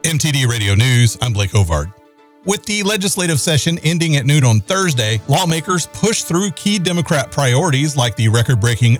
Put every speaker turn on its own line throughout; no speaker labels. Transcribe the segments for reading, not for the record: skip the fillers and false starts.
MTD Radio News, I'm Blake Ovard. With the legislative session ending at noon on Thursday, lawmakers pushed through key Democrat priorities like the record-breaking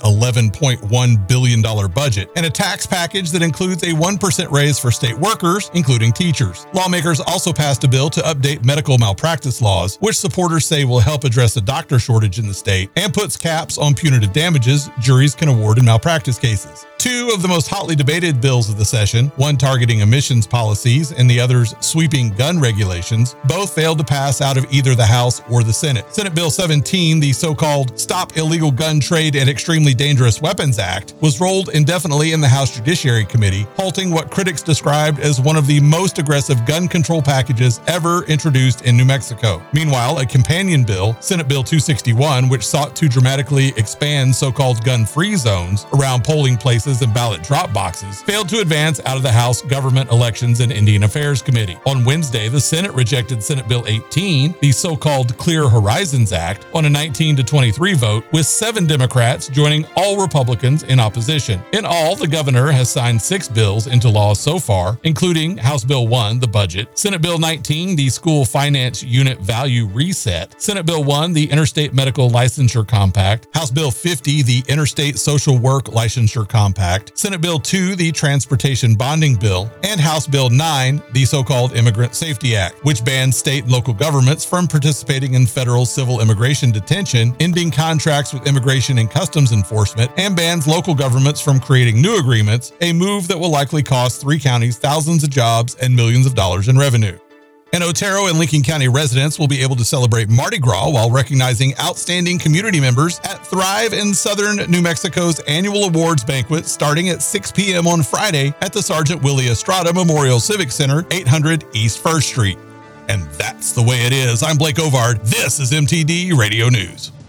$11.1 billion budget and a tax package that includes a 1% raise for state workers, including teachers. Lawmakers also passed a bill to update medical malpractice laws, which supporters say will help address a doctor shortage in the state and puts caps on punitive damages juries can award in malpractice cases. Two of the most hotly debated bills of the session, one targeting emissions policies and the other's sweeping gun regulations, both failed to pass out of either the House or the Senate. Senate Bill 17, the so-called Stop Illegal Gun Trade and Extremely Dangerous Weapons Act, was rolled indefinitely in the House Judiciary Committee, halting what critics described as one of the most aggressive gun control packages ever introduced in New Mexico. Meanwhile, a companion bill, Senate Bill 261, which sought to dramatically expand so-called gun-free zones around polling places and ballot drop boxes, failed to advance out of the House Government Elections and Indian Affairs Committee. On Wednesday, the Senate rejected Senate Bill 18, the so-called Clear Horizons Act, on a 19-23 vote, with 7 Democrats joining all Republicans in opposition. In all, the governor has signed 6 bills into law so far, including House Bill 1, the budget, Senate Bill 19, the School Finance Unit Value Reset, Senate Bill 1, the Interstate Medical Licensure Compact, House Bill 50, the Interstate Social Work Licensure Compact, Senate Bill 2, the Transportation Bonding Bill, and House Bill 9, the so-called Immigrant Safety Act, which bans state and local governments from participating in federal civil immigration detention, ending contracts with Immigration and Customs Enforcement, and bans local governments from creating new agreements, a move that will likely cost 3 counties thousands of jobs and millions of dollars in revenue. And Otero and Lincoln County residents will be able to celebrate Mardi Gras while recognizing outstanding community members at Thrive in Southern New Mexico's annual awards banquet starting at 6 p.m. on Friday at the Sergeant Willie Estrada Memorial Civic Center, 800 East 1st Street. And that's the way it is. I'm Blake Ovard. This is MTD Radio News.